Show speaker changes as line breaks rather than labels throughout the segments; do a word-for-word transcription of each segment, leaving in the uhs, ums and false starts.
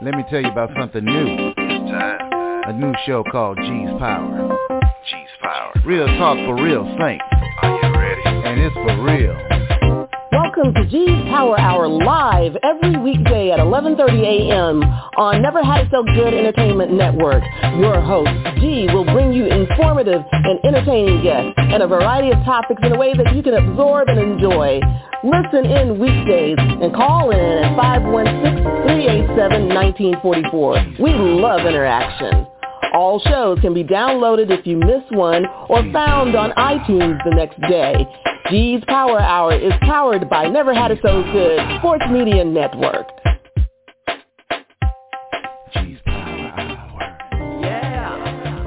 Let me tell you about something new.
It's time.
A new show called G's Power.
G's Power.
Real talk for real saints.
Are you ready?
And it's for real.
Welcome to G's Power Hour live every weekday at eleven thirty a.m. on Never Had It So Good Entertainment Network. Your host, G, will bring you informative and entertaining guests and a variety of topics in a way that you can absorb and enjoy. Listen in weekdays and call in at five one six, three eight seven, one nine four four. We love interaction. All shows can be downloaded if you miss one or found on iTunes the next day. G's Power Hour is powered by Never Had It So Good Sports Media Network.
G's Power Hour.
Yeah.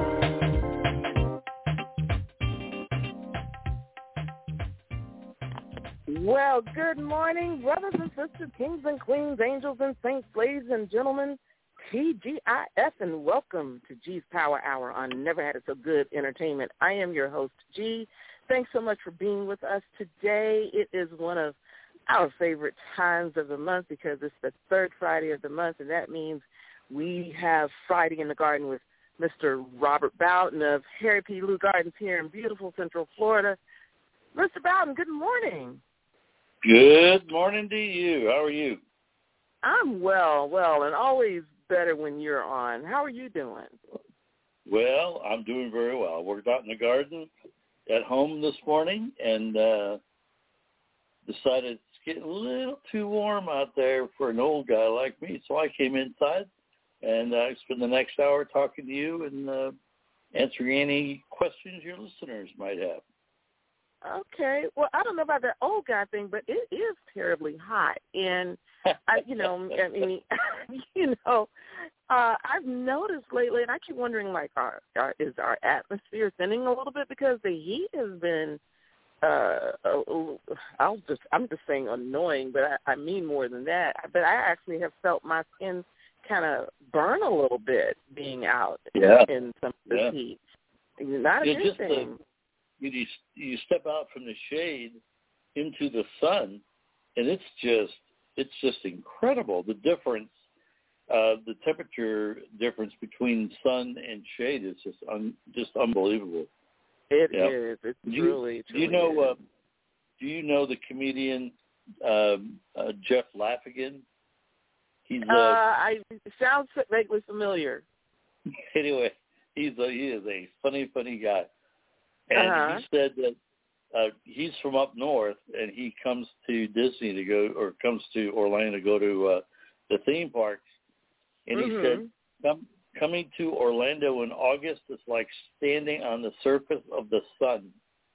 Well, good morning, brothers and sisters, kings and queens, angels and saints, ladies and gentlemen, T G I F, and welcome to G's Power Hour on Never Had It So Good Entertainment. I am your host, G. Thanks so much for being with us today. It is one of our favorite times of the month because it's the third Friday of the month, and that means we have Friday in the Garden with Mister Robert Bowden of Harry P. Lou Gardens here in beautiful Central Florida. Mister Bowden, good morning.
Good morning to you. How are you?
I'm well, well, and always better when you're on. How are you doing?
Well, I'm doing very well. I worked out in the garden at home this morning and uh, decided it's getting a little too warm out there for an old guy like me. So I came inside and I uh, spent the next hour talking to you and uh, answering any questions your listeners might have.
Okay. Well, I don't know about that old guy thing, but it is terribly hot. And, I, you know, I mean, you know, uh, I've noticed lately, and I keep wondering, like, our, our, is our atmosphere thinning a little bit because the heat has been, uh, uh, I'll just, I'm just saying annoying, but I, I mean more than that. But I actually have felt my skin kind of burn a little bit being out
yeah.
in some of this
yeah.
heat. Not a
yeah,
good
just
thing.
The, you, you step out from the shade into the sun, and it's just, it's just incredible, the difference. Uh, the temperature difference between sun and shade is just un, just unbelievable.
It
yeah.
is. It's
do
truly,
you,
truly
do you know?
is.
Uh, do you know the comedian um, uh, Jeff Laffigan? He's. Uh,
uh, I it sounds vaguely familiar.
Anyway, he's a, he is a funny, funny guy, and
uh-huh.
he said that uh, he's from up north, and he comes to Disney to go, or comes to Orlando to go to uh, the theme parks. And
mm-hmm.
he said, Come, coming to Orlando in August is like standing on the surface of the sun.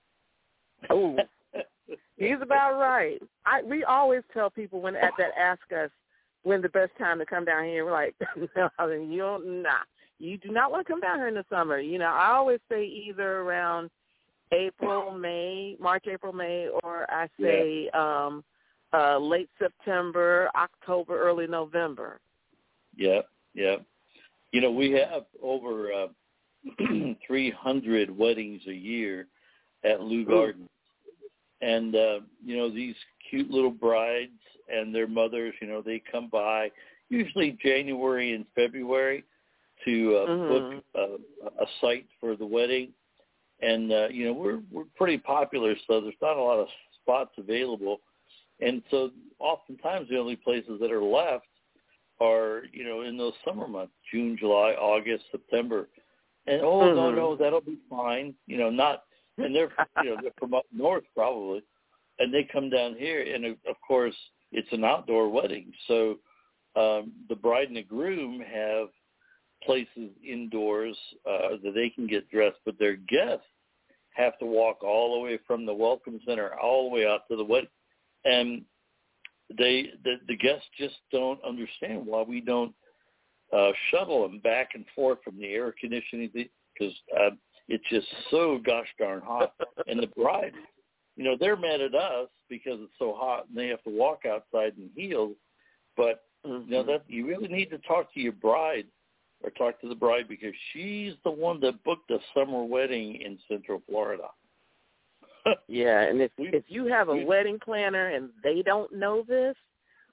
Oh, he's about right. I we always tell people when at that ask us when the best time to come down here. We're like, no, you don't, nah, you do not want to come down here in the summer. You know, I always say either around April, May, March, April, May, or I say yeah. um, uh, late September, October, early November.
Yeah, yeah. You know, we have over uh, three hundred weddings a year at Lou Gardens. And, uh, you know, these cute little brides and their mothers, you know, they come by usually January and February to uh, mm-hmm. book uh, a site for the wedding. And, uh, you know, we're we're pretty popular, so there's not a lot of spots available. And so oftentimes the only places that are left are, you know, in those summer months, June, July, August, September. And, oh, mm-hmm. no, no, that'll be fine. You know, not, and they're, you know, they're from up north probably. And they come down here, and, of course, it's an outdoor wedding. So um, the bride and the groom have places indoors uh, that they can get dressed, but their guests have to walk all the way from the welcome center all the way out to the wedding. And they the, the guests just don't understand why we don't uh, shuttle them back and forth from the air conditioning because uh, it's just so gosh darn hot. And the bride, you know, they're mad at us because it's so hot and they have to walk outside in heels. But mm-hmm. you know, that you really need to talk to your bride or talk to the bride because she's the one that booked a summer wedding in Central Florida.
Yeah, and if
we,
if you have a
we,
wedding planner and they don't know this,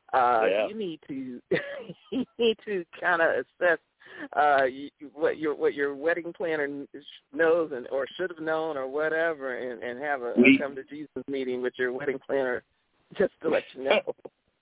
uh,
Yeah.
you need to you need to kind of assess uh, you, what your what your wedding planner knows and or should have known or whatever, and, and have a,
We-
a come to Jesus meeting with your wedding planner just to let you know.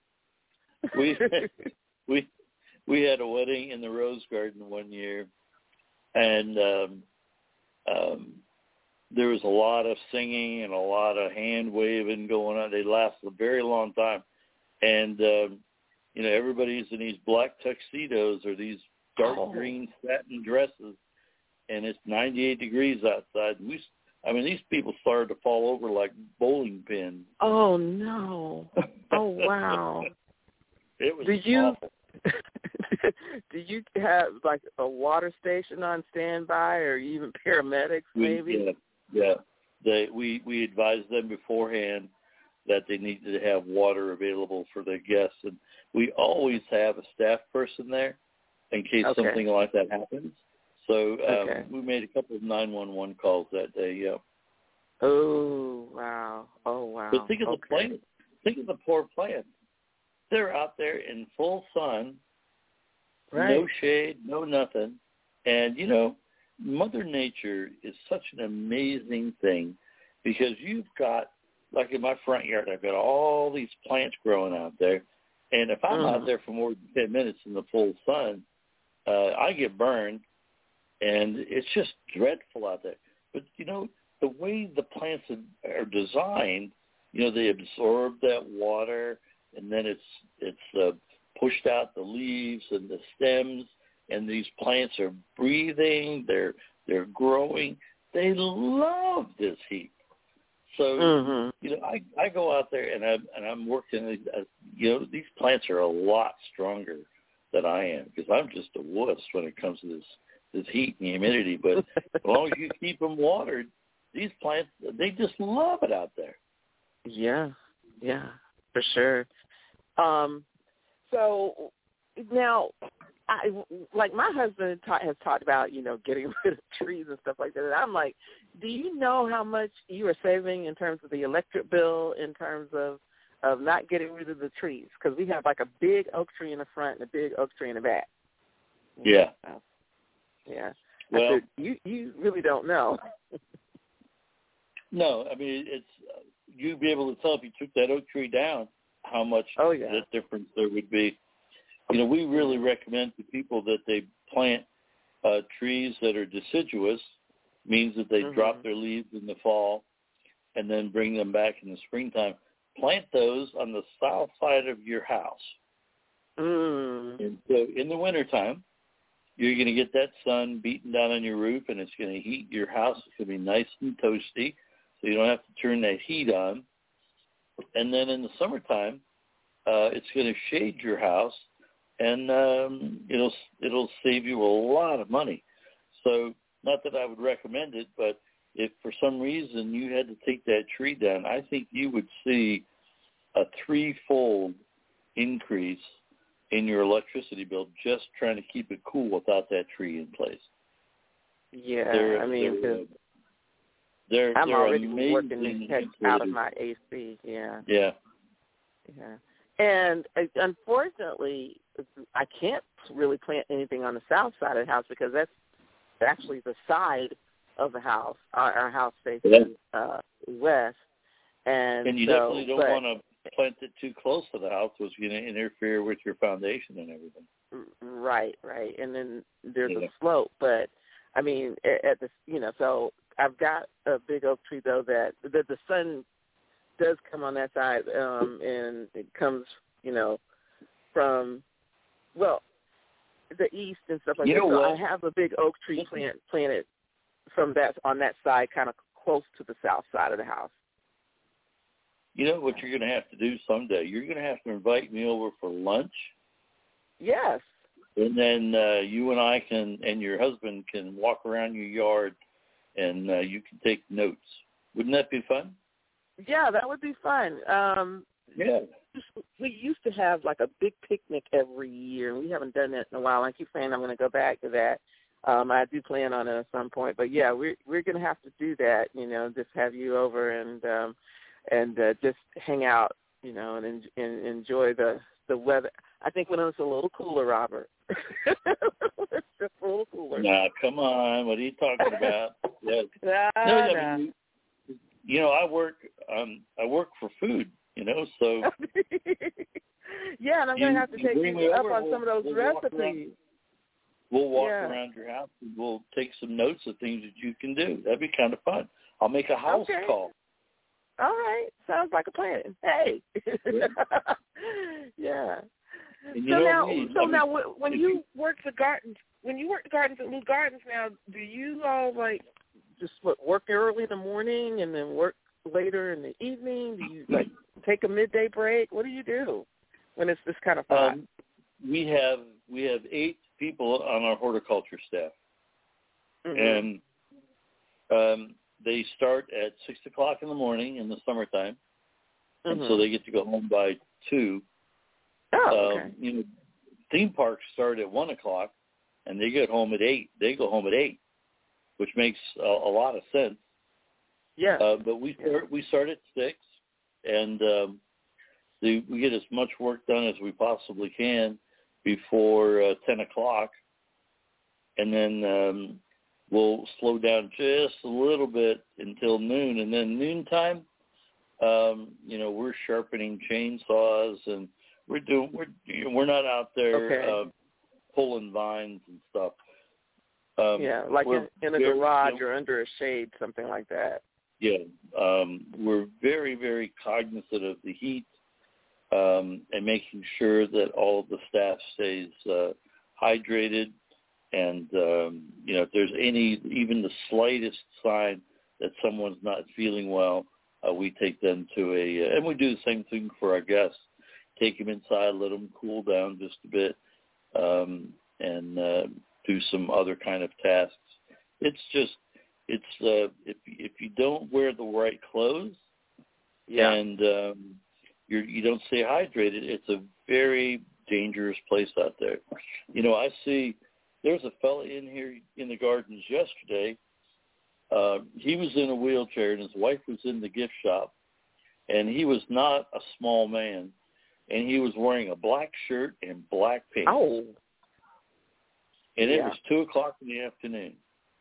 we we we had a wedding in the Rose Garden one year, and um, um, there was a lot of singing and a lot of hand waving going on. They lasted a very long time, and um, you know, everybody's in these black tuxedos or these dark
Oh.
green satin dresses, and it's ninety-eight degrees outside. We, I mean, these people started to fall over like bowling pins.
Oh no! Oh wow!
It was
Did you
awful.
did you have like a water station on standby, or even paramedics maybe?
We, yeah, yeah. They, we we advised them beforehand that they needed to have water available for their guests, and we always have a staff person there in case
Okay.
something like that happens. So um,
Okay.
we made a couple of nine one one calls that day. Yeah.
Oh wow! Oh wow!
But think of the
Okay.
plants. Think of the poor plants. They're out there in full sun,
Right.
no shade, no nothing. And, you know, Mother Nature is such an amazing thing because you've got, like in my front yard, I've got all these plants growing out there. And if I'm
Mhm.
out there for more than ten minutes in the full sun, uh, I get burned. And it's just dreadful out there. But, you know, the way the plants are designed, you know, they absorb that water, and then it's it's uh, pushed out the leaves and the stems, and these plants are breathing, they're they're growing. They love this heat. So,
Mhm.
you know, I, I go out there and I'm, and I'm working, uh, you know, these plants are a lot stronger than I am because I'm just a wuss when it comes to this, this heat and humidity. But as long as you keep them watered, these plants, they just love it out there.
Yeah, yeah, for sure. Um, so now, I like my husband ta- has talked about, you know, getting rid of trees and stuff like that. And I'm like, do you know how much you are saving in terms of the electric bill, in terms of of not getting rid of the trees? Because we have like a big oak tree in the front and a big oak tree in the back.
Yeah.
Yeah.
Well,
I said, you you really don't know.
No, I mean, it's uh, you'd be able to tell if you took that oak tree down how much
Oh, yeah.
that difference there would be. You know, we really recommend to people that they plant uh, trees that are deciduous, means that they
Mhm.
drop their leaves in the fall and then bring them back in the springtime. Plant those on the south side of your house.
Mm.
And so in the wintertime, you're going to get that sun beating down on your roof, and it's going to heat your house. It's going to be nice and toasty, so you don't have to turn that heat on. And then in the summertime, uh, it's going to shade your house, and um, it'll it'll save you a lot of money. So not that I would recommend it, but if for some reason you had to take that tree down, I think you would see a threefold increase in your electricity bill just trying to keep it cool without that tree in place.
Yeah,
They're,
I mean,
they're,
'cause
they're,
I'm
they're
already
amazing
working the heck out of
insulators.
my A C. Yeah,
Yeah.
yeah. And uh, unfortunately, I can't really plant anything on the south side of the house because that's actually the side of the house. Our, our house faces
Yeah.
uh, west, and,
And you
so,
definitely don't
but,
want to plant it too close to the house, which is going to interfere with your foundation and everything.
Right, right. And then there's
Yeah.
a slope, but I mean, at, at the you know, so I've got a big oak tree though that that the sun does come on that side, um, and it comes, you know, from well, the east and stuff like
You
that.
know
So
what?
I have a big oak tree plant planted from that on that side, kind of close to the south side of the house.
You know what you're going to have to do someday? You're going to have to invite me over for lunch,
Yes.
and then uh, you and I can, and your husband can walk around your yard, and uh, you can take notes. Wouldn't that be fun?
Yeah, that would be fun. Um,
Yeah.
we used to have like a big picnic every year, and we haven't done that in a while. I keep saying I'm going to go back to that. Um, I do plan on it at some point, but yeah, we're we're going to have to do that. You know, just have you over and um, and uh, just hang out, you know, and, and enjoy the the weather. I think when it's a little cooler, Robert. It's just a little cooler.
Nah, come on. What are you talking about? Yeah.
Nah,
no, I
nah.
mean, you know, I work. Um, I work for food. You know, so.
Yeah, and I'm
you,
going to have to take you up
over,
on
we'll,
some of those
we'll
recipes.
We'll walk
yeah.
around your house and we'll take some notes of things that you can do. That'd be kind of fun. I'll make a house
okay.
call.
All right. Sounds like a plan. Hey. Yeah.
And
so
know,
now,
we,
so
I mean,
now, when you
you,
work the gardens, when you work the gardens at Lou Gardens, now, do you all like just what, work early in the morning and then work later in the evening? Do you like take a midday break? What do you do when it's this kind of hot?
Um, we have we have eight people on our horticulture staff,
Mm-hmm.
and um, they start at six o'clock in the morning in the summertime,
Mm-hmm.
and so they get to go home by two.
Oh, okay.
Um, you know, theme parks start at one o'clock, and they get home at eight. They go home at eight, which makes a, a lot of sense.
Yeah.
Uh, but we start we start at six, and um, the, we get as much work done as we possibly can before uh, ten o'clock, and then um, we'll slow down just a little bit until noon, and then noontime, um, you know, we're sharpening chainsaws and we're doing we're you know, we're not out there
Okay.
uh, pulling vines and stuff. Um,
yeah, like in, in a
very,
garage
you know,
or under a shade, something like that.
Yeah, um, we're very, very cognizant of the heat um, and making sure that all of the staff stays uh, hydrated. And, um, you know, if there's any, even the slightest sign that someone's not feeling well, uh, we take them to a, and we do the same thing for our guests. Take them inside, let them cool down just a bit, um, and uh, do some other kind of tasks. It's just, it's uh, if if you don't wear the right clothes
Yeah.
and um, you're, you don't stay hydrated, it's a very dangerous place out there. You know, I see there's a fella in here in the gardens yesterday. Uh, he was in a wheelchair and his wife was in the gift shop, and he was not a small man, and he was wearing a black shirt and black pants.
Oh.
And it
Yeah.
was two o'clock in the afternoon.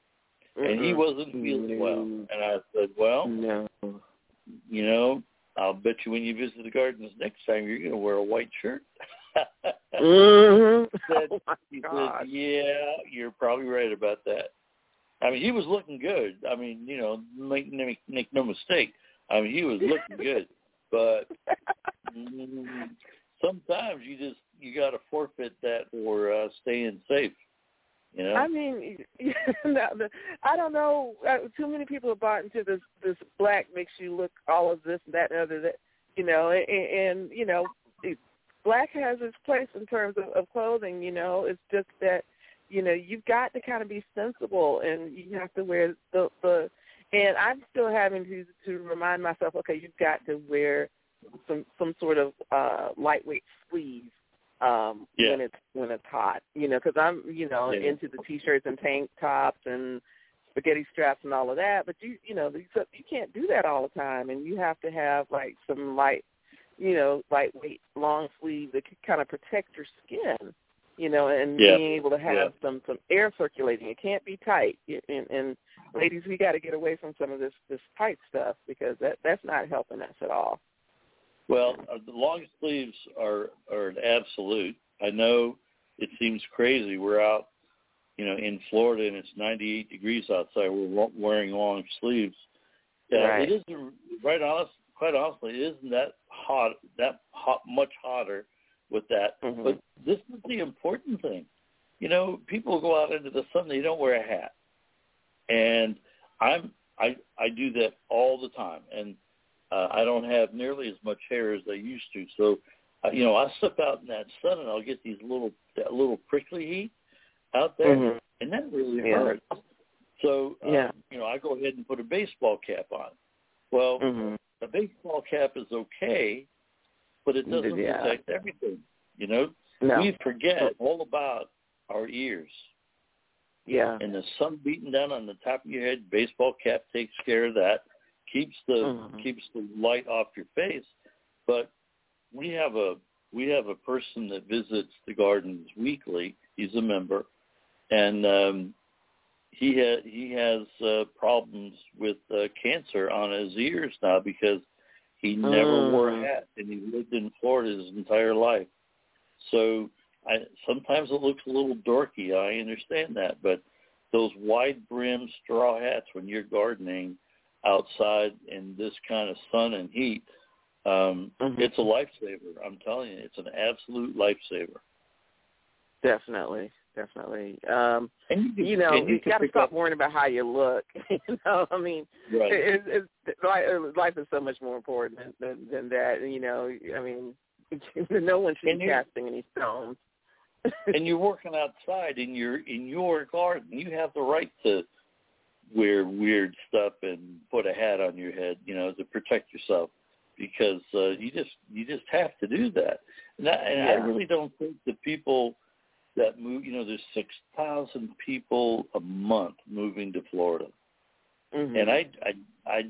And he
Mm-mm.
wasn't feeling
no.
well. And I said, well,
No.
you know, I'll bet you when you visit the gardens next time, you're going to wear a white shirt.
Mm-hmm.
said,
Oh, my
he
God.
said, yeah, you're probably right about that. I mean, he was looking good. I mean, you know, make, make, make no mistake. I mean, he was looking good. But mm, sometimes you just, you got to forfeit that for uh, staying safe. You know?
I mean, I don't know. Too many people have bought into this. This black makes you look all of this, that, and other. That you know, and, and you know, it, black has its place in terms of, of clothing. You know, it's just that you know you've got to kind of be sensible, and you have to wear the the. And I'm still having to to remind myself, okay, you've got to wear some some sort of uh, lightweight sleeves. Um,
yeah.
when it's when it's hot, you know, because I'm, you know,
yeah.
into the t-shirts and tank tops and spaghetti straps and all of that. But you, you know, you, you can't do that all the time, and you have to have like some light, you know, lightweight long sleeve that can kind of protect your skin, you know, and
yeah.
being able to have
yeah.
some some air circulating. It can't be tight. And, and ladies, we got to get away from some of this this tight stuff because that that's not helping us at all.
Well, uh, the long sleeves are, are an absolute. I know it seems crazy. We're out, you know, in Florida and it's ninety-eight degrees outside. We're wearing long sleeves. Yeah,
Right.
it isn't, right honest, quite honestly, it isn't that hot, that hot, much hotter with that.
Mm-hmm.
But this is the important thing. You know, people go out into the sun, they don't wear a hat. And I'm, I, I do that all the time. And Uh, I don't have nearly as much hair as I used to, so uh, you know I step out in that sun and I'll get these little that little prickly heat out there,
Mm-hmm.
and that really
Yeah.
hurts. So uh,
Yeah.
you know I go ahead and put a baseball cap on. Well,
Mm-hmm.
a baseball cap is okay, but it doesn't
Yeah.
protect everything. You know,
No.
we forget all about our ears.
Yeah.
And the sun beating down on the top of your head, baseball cap takes care of that. Keeps the
Mm-hmm.
keeps the light off your face, but we have a we have a person that visits the gardens weekly. He's a member, and um, he ha- he has uh, problems with uh, cancer on his ears now because he never
mm.
wore a hat, and he lived in Florida his entire life. So I, sometimes it looks a little dorky. I understand that, but those wide-brimmed straw hats when you're gardening outside in this kind of sun and heat, um, mm-hmm. it's a lifesaver. I'm telling you, it's an absolute lifesaver.
Definitely, definitely. Um,
and you, can,
you know,
you,
you got to stop
up.
worrying about how you look. you know, I mean,
right.
it, it, it, life is so much more important than, than that. You know, I mean, no one should be casting any stones.
And you're working outside in your in your garden. You have the right to wear weird stuff and put a hat on your head, you know, to protect yourself, because uh, you just you just have to do that. And, I, and
yeah.
I really don't think the people that move, you know, there's six thousand people a month moving to Florida,
mm-hmm.
and I I I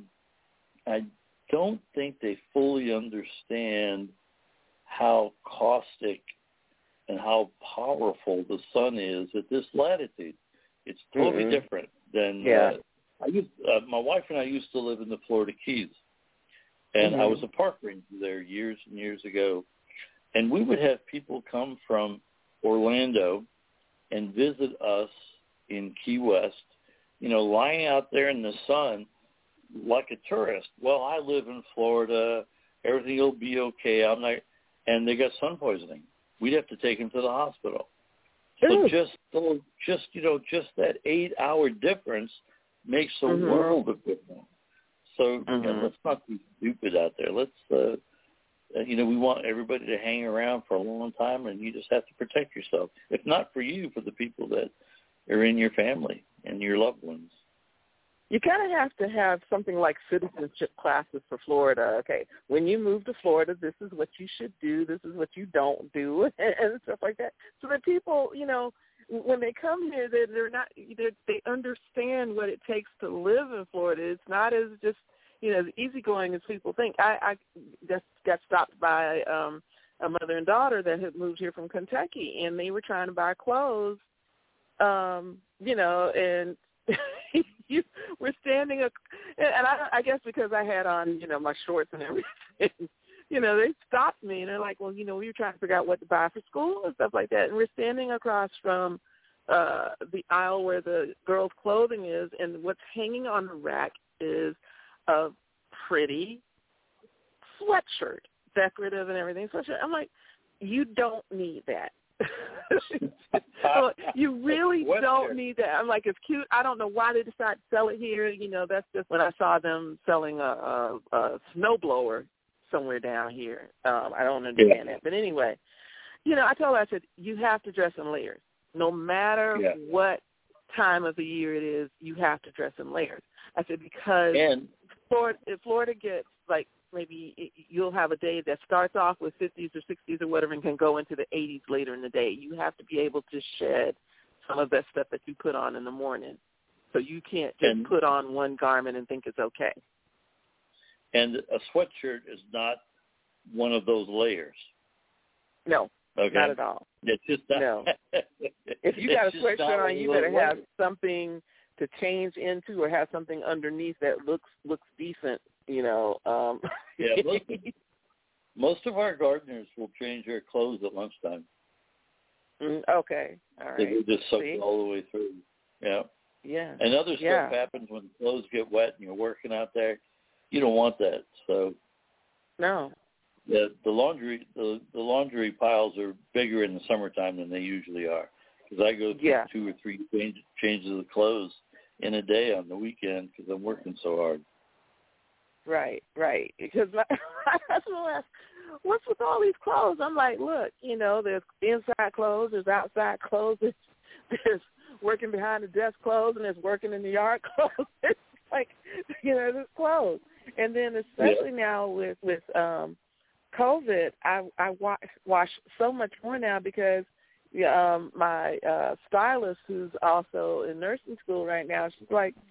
I don't think they fully understand how caustic and how powerful the sun is at this latitude. It's totally
mm-hmm.
different than
yeah.
uh, I used. Uh, my wife and I used to live in the Florida Keys, and
mm-hmm.
I was a park ranger there years and years ago. And we would have people come from Orlando and visit us in Key West, you know, lying out there in the sun like a tourist. Well, I live in Florida. Everything will be okay. I'm not, and they got sun poisoning. We'd have to take them to the hospital. So
Ooh.
just, so just you know, just that eight-hour difference makes a
mm-hmm.
world of difference. So
mm-hmm.
you know, let's not be stupid out there. Let's, uh, you know, we want everybody to hang around for a long time, and you just have to protect yourself. If not for you, for the people that are in your family and your loved ones.
You kind of have to have something like citizenship classes for Florida. Okay, when you move to Florida, this is what you should do. This is what you don't do, and stuff like that. So that people, you know, when they come here, they're, they're not, they're, they understand what it takes to live in Florida. It's not as just, you know, as easygoing as people think. I, I just got stopped by um, a mother and daughter that had moved here from Kentucky, and they were trying to buy clothes, um, you know, and you were standing, a, and I, I guess because I had on, you know, my shorts and everything, you know, they stopped me, and they're like, well, you know, we were trying to figure out what to buy for school and stuff like that, and we're standing across from uh, the aisle where the girls' clothing is, and what's hanging on the rack is a pretty sweatshirt, decorative and everything. So I'm like, you don't need that. So you really don't need that. I'm like, it's cute. I don't know why they decided to sell it here. You know, that's just when I saw them selling a, a, a snowblower somewhere down here. Um, I don't understand yeah. that. But anyway, you know, I told her, I said, you have to dress in layers. No matter yeah. what time of the year it is, you have to dress in layers. I said, because
and,
Florida, if Florida gets, like, maybe it, you'll have a day that starts off with fifties or sixties or whatever and can go into the eighties later in the day. You have to be able to shed some of that stuff that you put on in the morning. So you can't just
and,
put on one garment and think it's okay.
And a sweatshirt is not one of those layers.
No,
okay.
not at all.
It's just not.
No. If you got a sweatshirt on, you better have something to change into or have something underneath that looks looks decent, you know. Um.
Yeah, most, most of our gardeners will change their clothes at lunchtime.
Mm, okay, all right.
They just soak
See?
all the way through. Yeah.
Yeah.
And other stuff
yeah.
happens when the clothes get wet and you're working out there. You don't want that. So
no.
The the laundry the, the laundry piles are bigger in the summertime than they usually are, because I go through
yeah.
two or three change, changes of clothes in a day on the weekend because I'm working so hard.
Right, right. Because my, my husband asked, what's with all these clothes? I'm like, look, you know, there's inside clothes, there's outside clothes, there's, there's working behind the desk clothes, and there's working in the yard clothes. It's like, you know, there's clothes. And then especially yeah. now with, with um, COVID, I, I wash, wash so much more now because um, my uh, stylist, who's also in nursing school right now, she's like,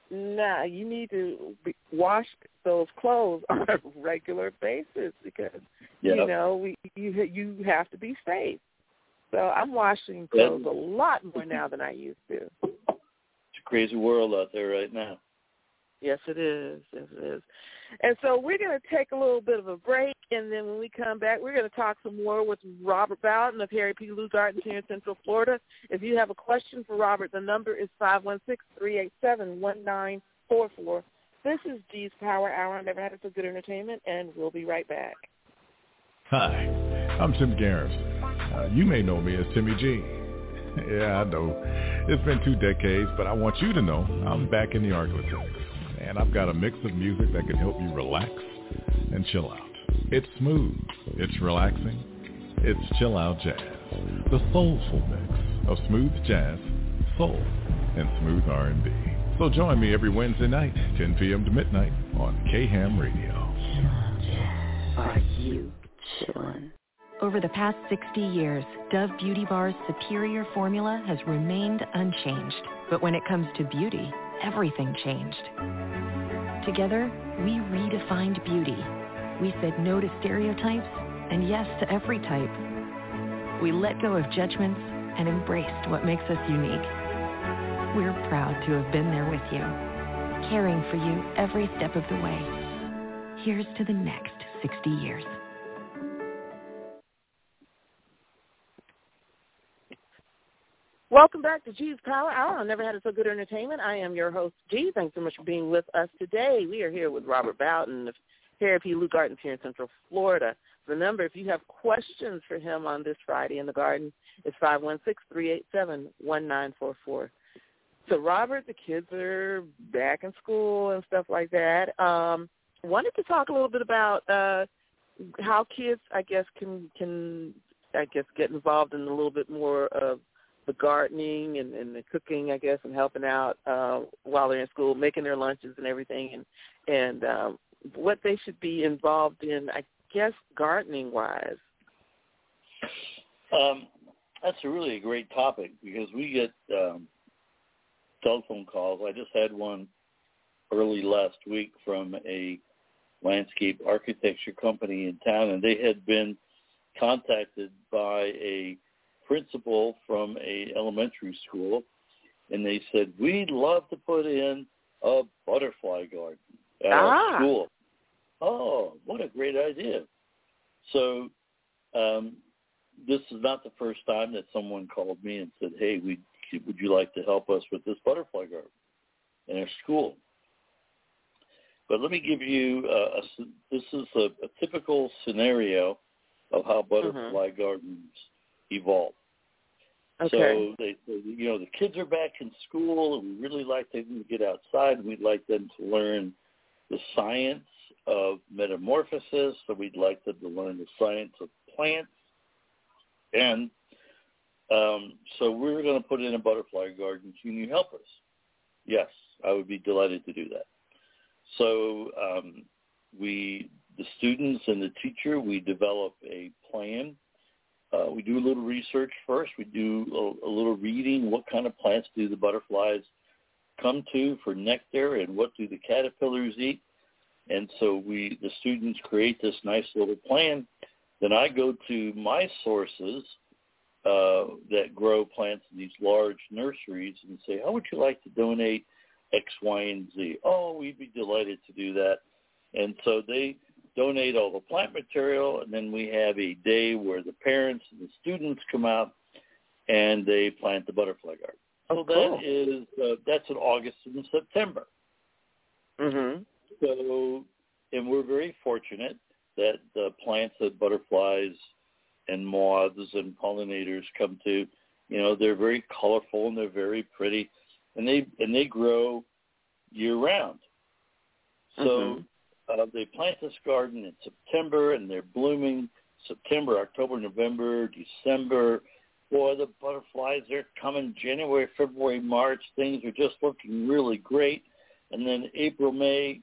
nah, you need to be, wash those clothes on a regular basis because
Yep.
you know we you you have to be safe. So I'm washing clothes
Yep.
a lot more now than I used to.
It's a crazy world out there right now.
Yes, it is. Yes, it is. And so we're going to take a little bit of a break, and then when we come back, we're going to talk some more with Robert Bowden of Harry P. Lou Gardens here in Central Florida. If you have a question for Robert, the number is five one six, three eight seven, one nine four four. This is G's Power Hour. I never had it so good entertainment, and we'll be right back.
Hi, I'm Tim Garrison. Uh, you may know me as Timmy G. Yeah, I know. It's been two decades, but I want you to know I'm back in the Arklatex. And I've got a mix of music that can help you relax and chill out. It's smooth. It's relaxing. It's chill out jazz. The soulful mix of smooth jazz, soul, and smooth R and B. So join me every Wednesday night, ten p.m. to midnight on K-Ham Radio.
Are you chillin'? Over the past sixty years, Dove Beauty Bar's superior formula has remained unchanged. But when it comes to beauty, everything changed. Together, we redefined beauty. We said no to stereotypes and yes to every type. We let go of judgments and embraced what makes us unique. We're proud to have been there with you, caring for you every step of the way. Here's to the next sixty years.
Welcome back to G's Power Hour. I never had it so good entertainment. I am your host, G. Thanks so much for being with us today. We are here with Robert Bowden of Harry P. Lou Gardens here in Central Florida. The number, if you have questions for him on this Friday in the Garden, is five one six, three eight seven, one nine four four. So, Robert, the kids are back in school and stuff like that. Um, wanted to talk a little bit about uh, how kids, I guess, can, can, I guess, get involved in a little bit more of the gardening and, and the cooking, I guess, and helping out uh, while they're in school, making their lunches and everything, and and um, what they should be involved in, I guess, gardening-wise.
Um, that's a really great topic because we get um, telephone calls. I just had one early last week from a landscape architecture company in town, and they had been contacted by a principal from a elementary school, and they said, we'd love to put in a butterfly garden at
ah.
our school. Oh, what a great idea. So um, this is not the first time that someone called me and said, hey, we, would you like to help us with this butterfly garden in our school? But let me give you, uh, a, this is a, a typical scenario of how butterfly mm-hmm. gardens evolve.
Okay.
So they, you know, the kids are back in school, and we really like them to get outside. We'd like them to learn the science of metamorphosis. So we'd like them to learn the science of plants, and um, so we're going to put in a butterfly garden. Can you help us? Yes, I would be delighted to do that. So um, we, the students and the teacher, we develop a plan. Uh, we do a little research first. We do a, a little reading. What kind of plants do the butterflies come to for nectar, and what do the caterpillars eat? And so we, the students create this nice little plan. Then I go to my sources uh, that grow plants in these large nurseries and say, how would you like to donate X, Y, and Z? Oh, we'd be delighted to do that. And so they donate all the plant material, and then we have a day where the parents and the students come out and they plant the butterfly garden.
Oh,
so
cool.
that is uh, that's in August and September.
Mm-hmm.
So, and we're very fortunate that the plants that butterflies and moths and pollinators come to, you know, they're very colorful and they're very pretty, and they and they grow year round. So. Mm-hmm. Uh, they plant this garden in September, and they're blooming September, October, November, December. Boy, the butterflies, they're coming January, February, March. Things are just looking really great. And then April, May,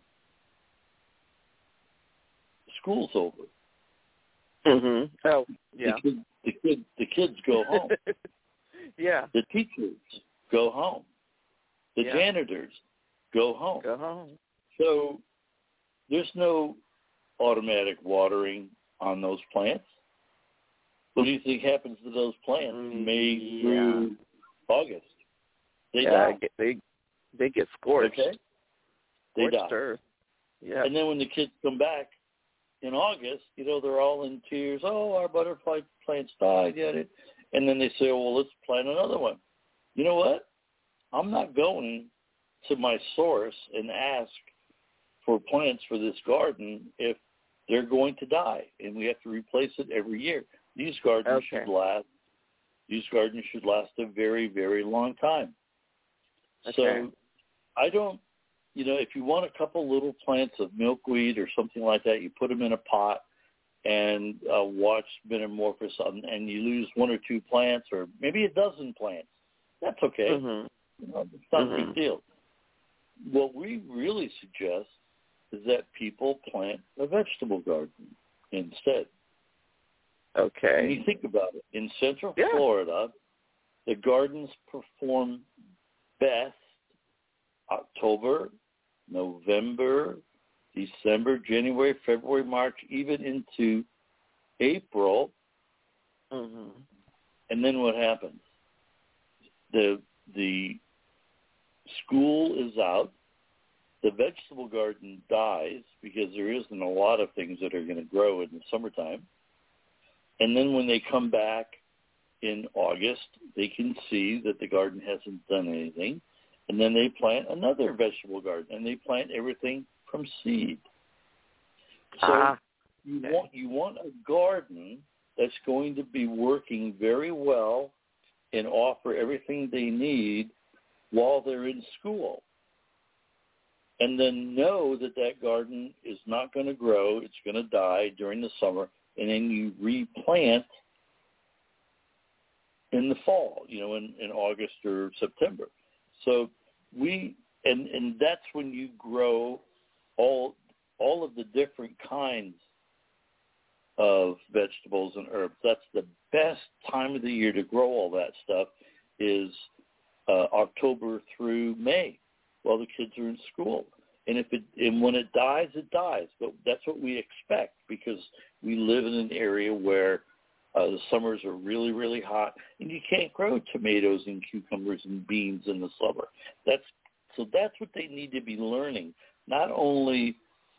school's over.
Mm-hmm. Oh, yeah.
The, kid, the, kid, the kids go home.
Yeah.
The teachers go home. The
yeah.
janitors go home.
Go home.
So there's no automatic watering on those plants. What do you think happens to those plants
Mm,
May
yeah.
through August? They
yeah,
die.
get- they they get scorched.
Okay. They
Scorched
die.
earth. Yeah.
And then when the kids come back in August, you know, they're all in tears. Oh, our butterfly plants died. Yet it. And then they say, oh, well, let's plant another one. You know what? I'm not going to my source and ask for plants for this garden if they're going to die, and we have to replace it every year. These gardens
Okay.
should last. These gardens should last a very, very long time.
Okay.
So I don't, you know, if you want a couple little plants of milkweed or something like that, you put them in a pot and uh, watch metamorphosis, on, and you lose one or two plants or maybe a dozen plants. That's okay.
Mhm.
You know, it's not a
Mhm.
big deal. What we really suggest is that people plant a vegetable garden instead. When
Okay.
you think about it, in Central
Yeah.
Florida, the gardens perform best October, November, December, January, February, March, even into April.
Mhm.
And then what happens? The the school is out. The vegetable garden dies because there isn't a lot of things that are going to grow in the summertime. And then when they come back in August, they can see that the garden hasn't done anything. And then they plant another vegetable garden, and they plant everything from seed. So
Ah,
you
okay.
want you want a garden that's going to be working very well and offer everything they need while they're in school. And then know that that garden is not going to grow, it's going to die during the summer, and then you replant in the fall, you know, in, in August or September. So we, and, and that's when you grow all all of the different kinds of vegetables and herbs. That's the best time of the year to grow all that stuff is uh, October through May while the kids are in school. And if it and when it dies, it dies. But that's what we expect because we live in an area where uh, the summers are really, really hot, and you can't grow tomatoes and cucumbers and beans in the summer. That's so that's what they need to be learning. Not only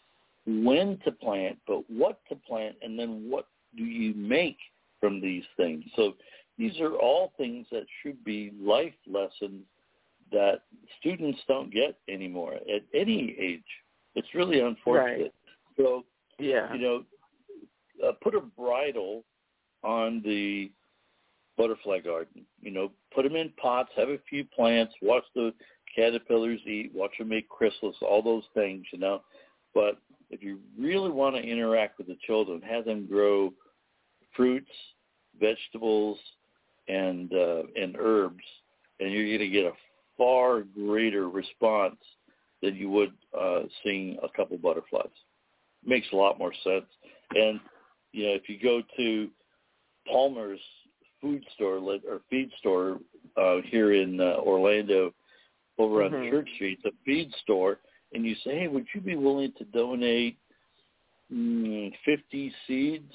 when to plant, but what to plant, and then what do you make from these things. So these are all things that should be life lessons that students don't get anymore at any age. It's really unfortunate.
Right.
So,
Yeah.
you know, uh, put a bridle on the butterfly garden. You know, put them in pots, have a few plants, watch the caterpillars eat, watch them make chrysalis, all those things, you know. But if you really want to interact with the children, have them grow fruits, vegetables, and uh, and herbs, and you're going to get a far greater response than you would uh, seeing a couple butterflies. It makes a lot more sense. And, you know, if you go to Palmer's food store or feed store uh, here in uh, Orlando over
Mhm.
on Church Street, it's a feed store, and you say, hey, would you be willing to donate mm, fifty seeds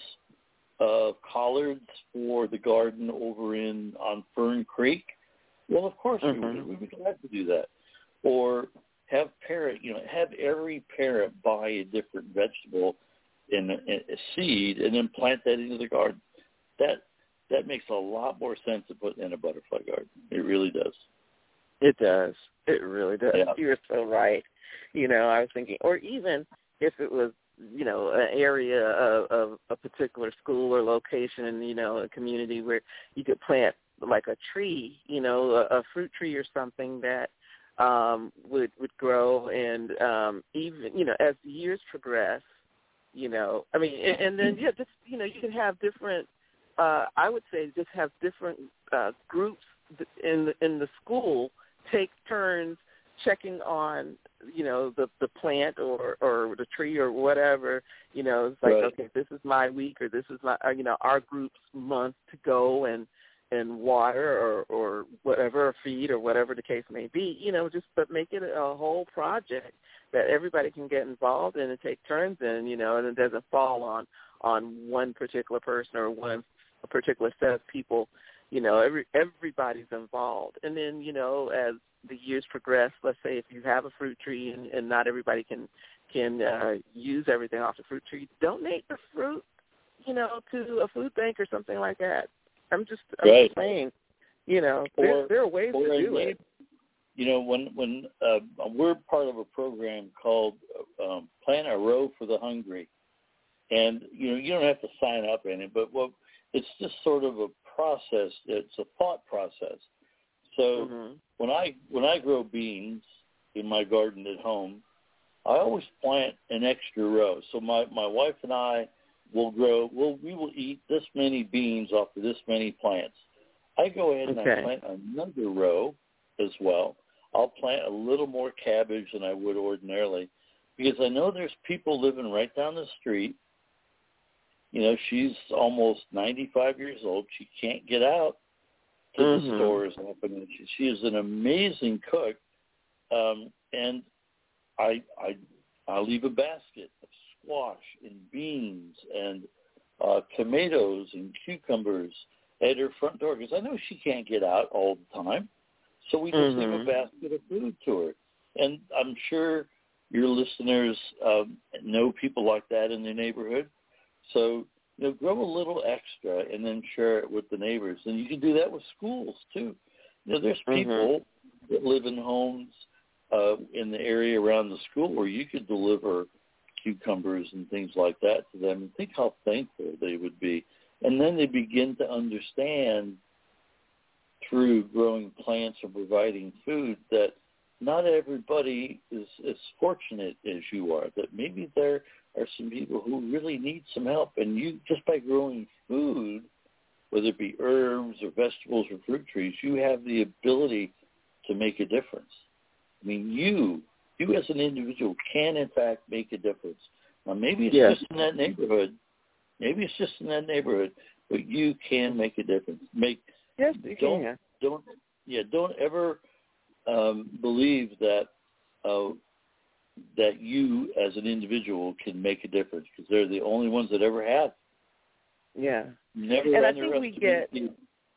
of collards for the garden over in on Fern Creek? Well, of course
Mhm.
we would. We'd be glad to do that. Or have parent, you know, have every parent buy a different vegetable in a, in a seed and then plant that into the garden. That that makes a lot more sense than putting in a butterfly garden. It really does.
It does. It really does.
Yeah.
You're so right. You know, I was thinking, or even if it was, you know, an area of, of a particular school or location, you know, a community where you could plant like a tree, you know, a, a fruit tree or something that um, would would grow, and um, even, you know, as the years progress, you know, I mean, and, and then yeah, just, you know, you can have different. Uh, I would say just have different uh, groups in the, in the school take turns checking on, you know, the the plant or or the tree or whatever. You know, it's like,
right.
okay, this is my week, or this is my, uh, you know, our group's month to go and and water or, or whatever, or feed or whatever the case may be, you know, just but make it a whole project that everybody can get involved in and take turns in, you know, and it doesn't fall on, on one particular person or one a particular set of people. You know, every everybody's involved. And then, you know, as the years progress, let's say if you have a fruit tree and, and not everybody can can uh, use everything off the fruit tree, donate the fruit, you know, to a food bank or something like that. I'm just, I'm
right.
just saying, you know,
or,
there, there are ways to do
need,
it.
You know, when when uh, we're part of a program called um, Plant a Row for the Hungry, and you know, you don't have to sign up in it, but what it's just sort of a process. It's a thought process. So
mm-hmm.
when I when I grow beans in my garden at home, I always plant an extra row. So my, my wife and I will grow. We'll, we will eat this many beans off of this many plants. I go ahead and
okay.
I plant another row as well. I'll plant a little more cabbage than I would ordinarily because I know there's people living right down the street. You know, she's almost ninety-five years old. She can't get out to
mm-hmm.
the stores. She, she is an amazing cook, um, and I, I I leave a basket of squash and beans and uh, tomatoes and cucumbers at her front door because I know she can't get out all the time. So we just
mm-hmm.
leave a basket of food to her. And I'm sure your listeners um, know people like that in their neighborhood. So, you know, grow a little extra and then share it with the neighbors. And you can do that with schools, too. You know, there's people mm-hmm. that live in homes uh, in the area around the school where you could deliver cucumbers and things like that to them and think how thankful they would be. And then they begin to understand through growing plants or providing food that not everybody is as fortunate as you are, that maybe there are some people who really need some help. And you, just by growing food, whether it be herbs or vegetables or fruit trees, you have the ability to make a difference. I mean, you, you as an individual can, in fact, make a difference. Now, maybe it's
yes.
just in that neighborhood. Maybe it's just in that neighborhood, but you can make a difference. Make
yes, you
don't,
can.
Don't, yeah, don't ever um, believe that uh, that you as an individual can make a difference because they're the only ones that ever have.
Yeah.
Never
and I think we get,
you.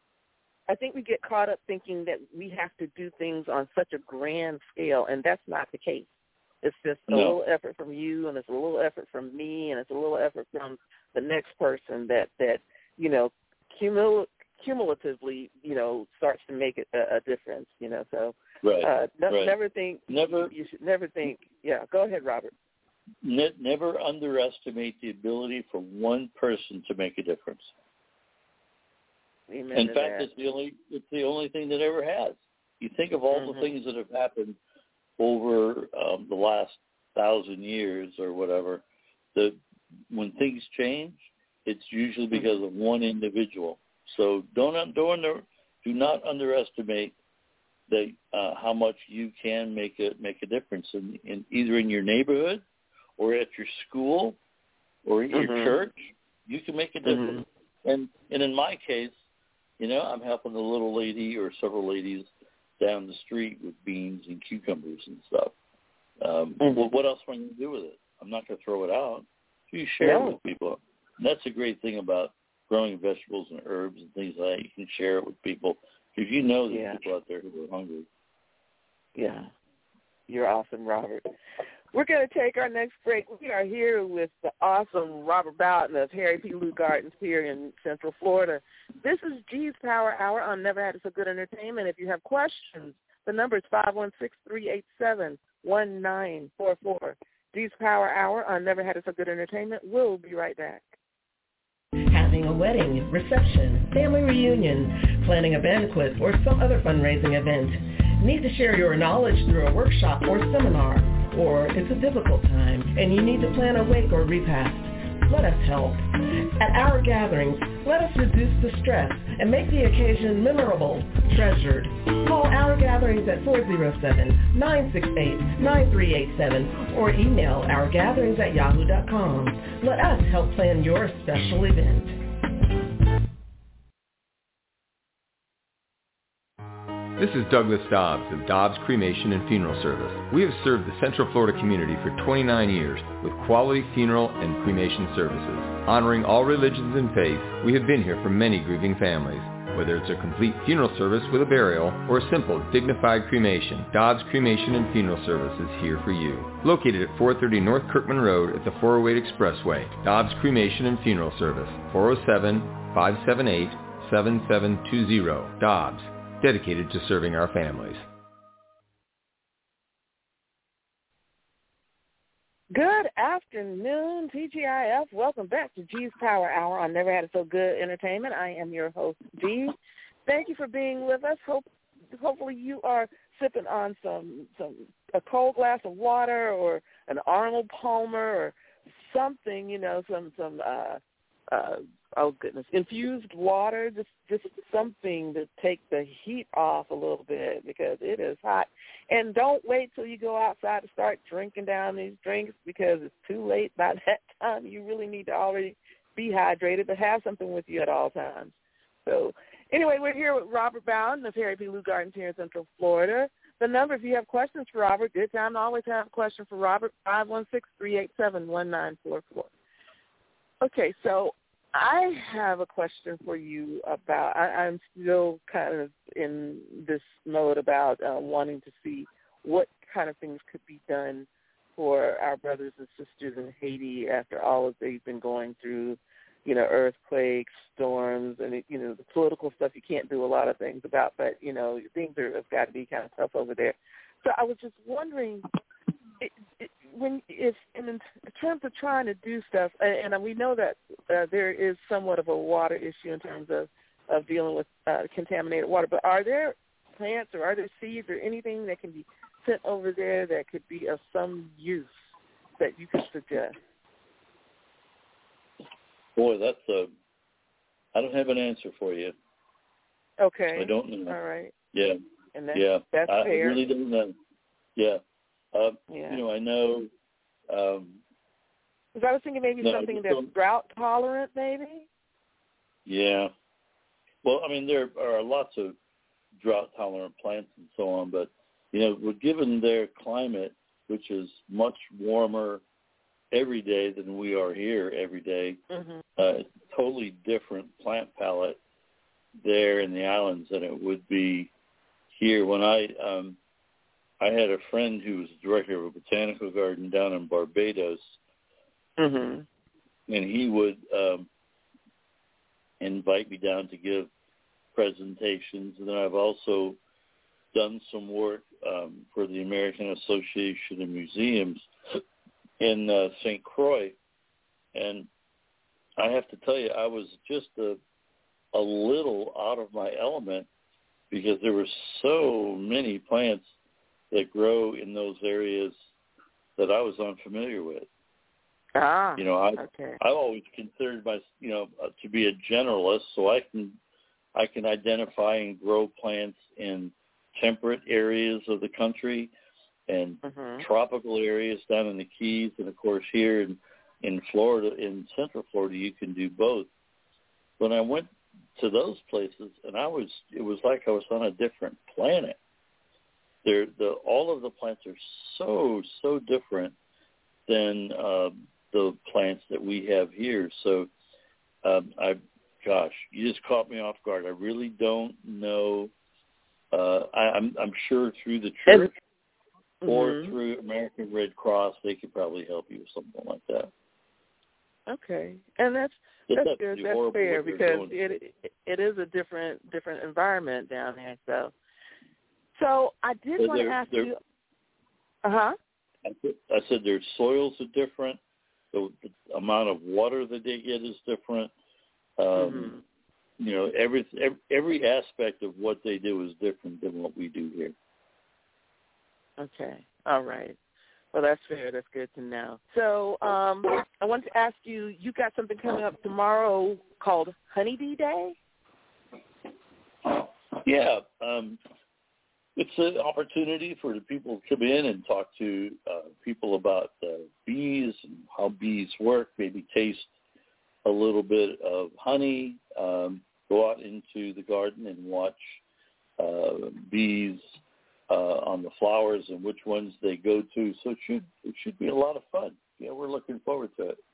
I think we get caught up thinking that we have to do things on such a grand scale, and that's not the case. It's just a
no.
little effort from you, and it's a little effort from me, and it's a little effort from the next person that, that you know, cumul- cumulatively, you know, starts to make a, a difference, you know. So
right.
uh, ne-
right.
never think,
never,
you should never think, yeah, go ahead, Robert.
Ne- never underestimate the ability for one person to make a difference.
Amen
In
to
fact,
that.
it's the only it's the only thing that ever has. You think of all
mm-hmm.
the things that have happened over um, the last thousand years or whatever. The when things change, it's usually because mm-hmm. of one individual. So don't don't do not underestimate the uh, how much you can make a make a difference in, in either in your neighborhood or at your school or at
mm-hmm.
your church. You can make a difference.
Mm-hmm.
And and in my case, you know, I'm helping a little lady or several ladies down the street with beans and cucumbers and stuff. Um,
mm-hmm.
Well, what else am I going to do with it? I'm not going to throw it out. You share
no.
it with people. And that's a great thing about growing vegetables and herbs and things like that. You can share it with people because you know there's
yeah.
people out there who are hungry.
Yeah. You're awesome, Robert. We're going to take our next break. We are here with the awesome Robert Bowden of Harry P. Lou Gardens here in Central Florida. This is G's Power Hour on Never Had So Good Entertainment. If you have questions, the number is five one six, three eight seven, one nine four four. G's Power Hour on Never Had So Good Entertainment. We'll be right back.
Having a wedding, reception, family reunion, planning a banquet, or some other fundraising event. Need to share your knowledge through a workshop or seminar, or it's a difficult time and you need to plan a wake or repast. Let us help. At our gatherings, let us reduce the stress and make the occasion memorable, treasured. Call our gatherings at four oh seven, nine six eight, nine three eight seven or email ourgatherings at yahoo dot com. Let us help plan your special event.
This is Douglas Dobbs of Dobbs Cremation and Funeral Service. We have served the Central Florida community for twenty-nine years with quality funeral and cremation services. Honoring all religions and faiths, we have been here for many grieving families. Whether it's a complete funeral service with a burial or a simple, dignified cremation, Dobbs Cremation and Funeral Service is here for you. Located at four thirty North Kirkman Road at the four oh eight Expressway, Dobbs Cremation and Funeral Service, four oh seven, five seven eight, seven seven two zero. Dobbs, dedicated to serving our families.
Good afternoon, T G I F. Welcome back to G's Power Hour on Never Had It So Good Entertainment. I am your host, G. Thank you for being with us. Hope, hopefully you are sipping on some, some a cold glass of water or an Arnold Palmer or something, you know, some, some uh, uh, oh, goodness, infused water, just, just something to take the heat off a little bit because it is hot. And don't wait till you go outside to start drinking down these drinks because it's too late by that time. You really need to already be hydrated, but have something with you at all times. So anyway, we're here with Robert Bowden of Harry P. Lou Gardens here in Central Florida. The number, if you have questions for Robert, good time to always have a question for Robert, five one six, three eight seven, one nine four four. Okay, so I have a question for you about, I, I'm still kind of in this mode about uh, wanting to see what kind of things could be done for our brothers and sisters in Haiti after all of they've been going through, you know, earthquakes, storms, and, it, you know, the political stuff you can't do a lot of things about, but, you know, things are, have got to be kind of tough over there. So I was just wondering, it, it, when if in terms of trying to do stuff, and, and we know that uh, there is somewhat of a water issue in terms of, of dealing with uh, contaminated water, but are there plants or are there seeds or anything that can be sent over there that could be of some use that you could suggest?
Boy, that's a, I don't have an answer for you.
Okay.
I don't know.
All right.
Yeah.
And that's,
yeah.
that's
I
fair.
really don't know. Yeah. Uh,
yeah.
You know, I know. Um,
Because I was thinking maybe
no,
something that's drought tolerant, maybe.
Yeah. Well, I mean, there are lots of drought tolerant plants and so on, but you know, given their climate, which is much warmer every day than we are here every day,
mm-hmm.
uh, it's a totally different plant palette there in the islands than it would be here. When I um, I had a friend who was director of a botanical garden down in Barbados,
mm-hmm.
and he would um, invite me down to give presentations. And then I've also done some work um, for the American Association of Museums in uh, Saint Croix. And I have to tell you, I was just a, a little out of my element because there were so many plants that grow in those areas that I was unfamiliar with.
Ah,
you know, I
okay.
I've always considered my, you know, uh, to be a generalist, so I can I can identify and grow plants in temperate areas of the country and
mm-hmm.
tropical areas down in the Keys, and of course here in in Florida, in Central Florida, you can do both. When I went to those places, and I was, it was like I was on a different planet. They're, the all of the plants are so so different than uh, the plants that we have here. So, um, I, gosh, you just caught me off guard. I really don't know. Uh, I, I'm I'm sure through the church
mm-hmm.
or through American Red Cross, they could probably help you with something like that.
Okay, and that's that's
That's
good.
pretty
That's
horrible
fair
what they're
because
doing.
it, it it is a different different environment down there. So, so I did
So
want to
they're-
ask
they're-
you. Uh huh.
I said, I said their soils are different. The, the amount of water that they get is different. Um,
mm-hmm.
You know, every, every every aspect of what they do is different than what we do here.
Okay. All right. Well, that's fair. That's good to know. So um, I wanted to ask you, you got something coming up tomorrow called Honeybee Day?
Yeah. Um, it's an opportunity for the people to come in and talk to uh, people about uh, bees and how bees work, maybe taste a little bit of honey, um, go out into the garden and watch uh, bees uh, on the flowers and which ones they go to. So it should it should be a lot of fun. Yeah, we're looking forward to it.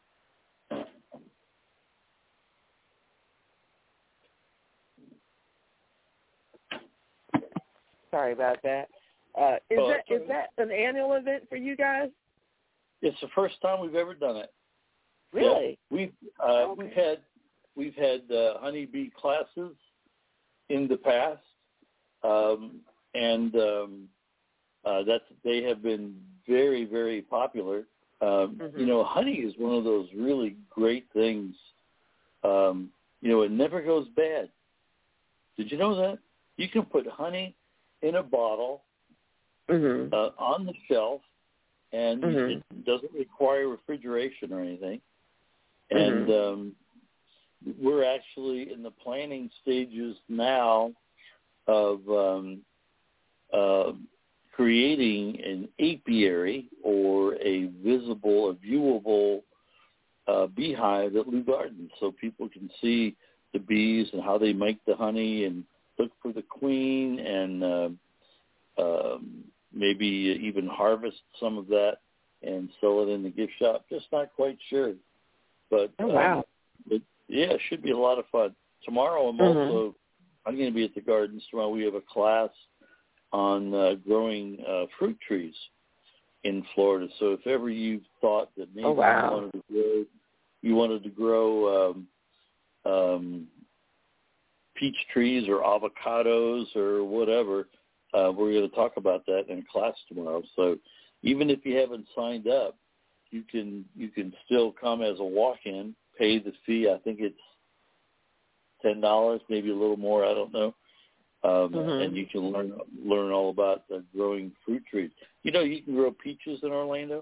Sorry about that. Uh, is
Oh,
that is that an annual event for you guys?
It's the first time we've ever done it.
Really?
Yeah, we've uh,
Okay.
we've had we've had uh, honeybee classes in the past, um, and um, uh, that's they have been very very popular. Um,
Mm-hmm.
You know, honey is one of those really great things. Um, you know, it never goes bad. Did you know that? You can put honey in a bottle
Mm-hmm.
uh, on the shelf, and
Mhm.
it doesn't require refrigeration or anything. And
Mhm.
um, we're actually in the planning stages now of um, uh, creating an apiary or a visible, a viewable uh, beehive at Lou Gardens, so people can see the bees and how they make the honey and look for the queen and uh, um, maybe even harvest some of that and sell it in the gift shop. Just not quite sure. But
Oh, wow.
um, it, yeah, it should be a lot of fun. Tomorrow I'm
Mhm.
also, I'm going to be at the gardens tomorrow. We have a class on uh, growing uh, fruit trees in Florida. So if ever you thought that maybe
Oh, wow.
you wanted to grow, you wanted to grow um, um, peach trees or avocados or whatever, uh, we're going to talk about that in class tomorrow. So even if you haven't signed up, you can you can still come as a walk-in, pay the fee. I think it's ten dollars, maybe a little more. I don't know. Um,
Mhm.
And you can learn learn all about uh, growing fruit trees. You know, you can grow peaches in Orlando.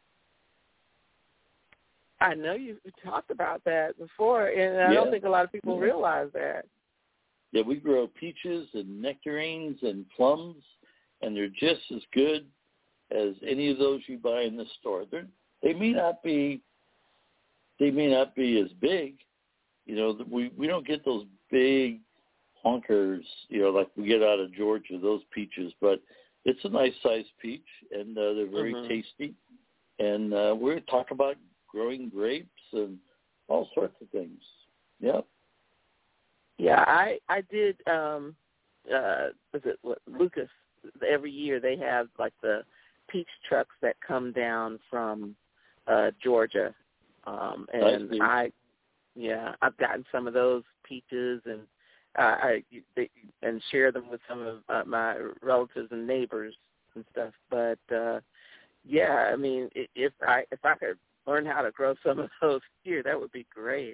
I know you talked about that before, and I don't
Yeah.
think a lot of people
Yeah.
realize that.
Yeah, we grow peaches and nectarines and plums, and they're just as good as any of those you buy in the store. They're, they may not be, they may not be as big. You know, we we don't get those big honkers, you know, like we get out of Georgia, those peaches. But it's a nice sized peach, and uh, they're very
Mhm.
tasty. And uh, we're going to talk about growing grapes and all sorts of things. Yeah.
Yeah, I I did. Um, uh, was it what, Lucas? Every year they have like the peach trucks that come down from uh, Georgia, um, and
see.
I, yeah, I've gotten some of those peaches and uh, I they, and share them with some of uh, my relatives and neighbors and stuff. But uh, yeah, I mean, i- if I if I could learn how to grow some of those here, that would be great.